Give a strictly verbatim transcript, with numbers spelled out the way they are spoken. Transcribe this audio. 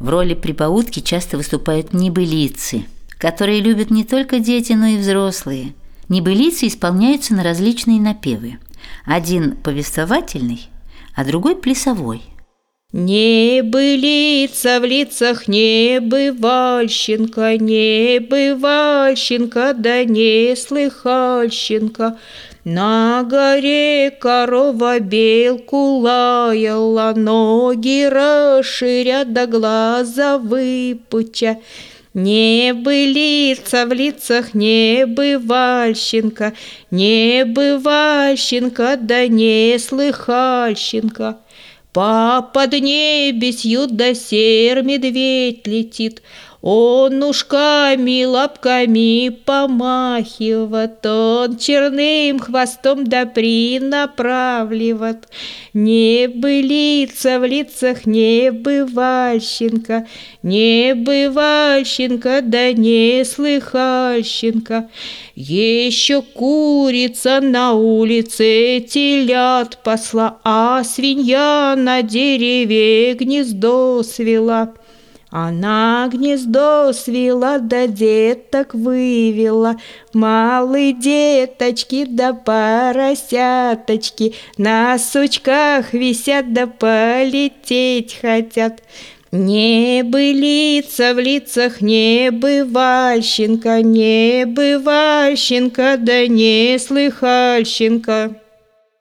В роли прибаутки часто выступают небылицы, которые любят не только дети, но и взрослые. Небылицы исполняются на различные напевы. Один повествовательный, а другой плясовой. Небылица в лицах небывальщинка, небывальщинка, да не слыхальщинка. На горе корова белку лаяла, ноги расширя да глаза выпуча. Небылица в лицах небывальщинка, небывальщинка, да не слыхальщинка. По поднебесью да сер медведь летит, он ушками, лапками помахивает, он черным хвостом да принаправливает. Небылица в лицах небывальщинка, небывальщинка, да не слыхальщинка. Еще курица на улице телят пасла, а свинья на дереве гнездо свела. Она гнездо свела, да деток вывела, малые деточки да поросяточки на сучках висят да полететь хотят. Небылица в лицах небывальщинка, небывальщинка, да не слыхальщинка.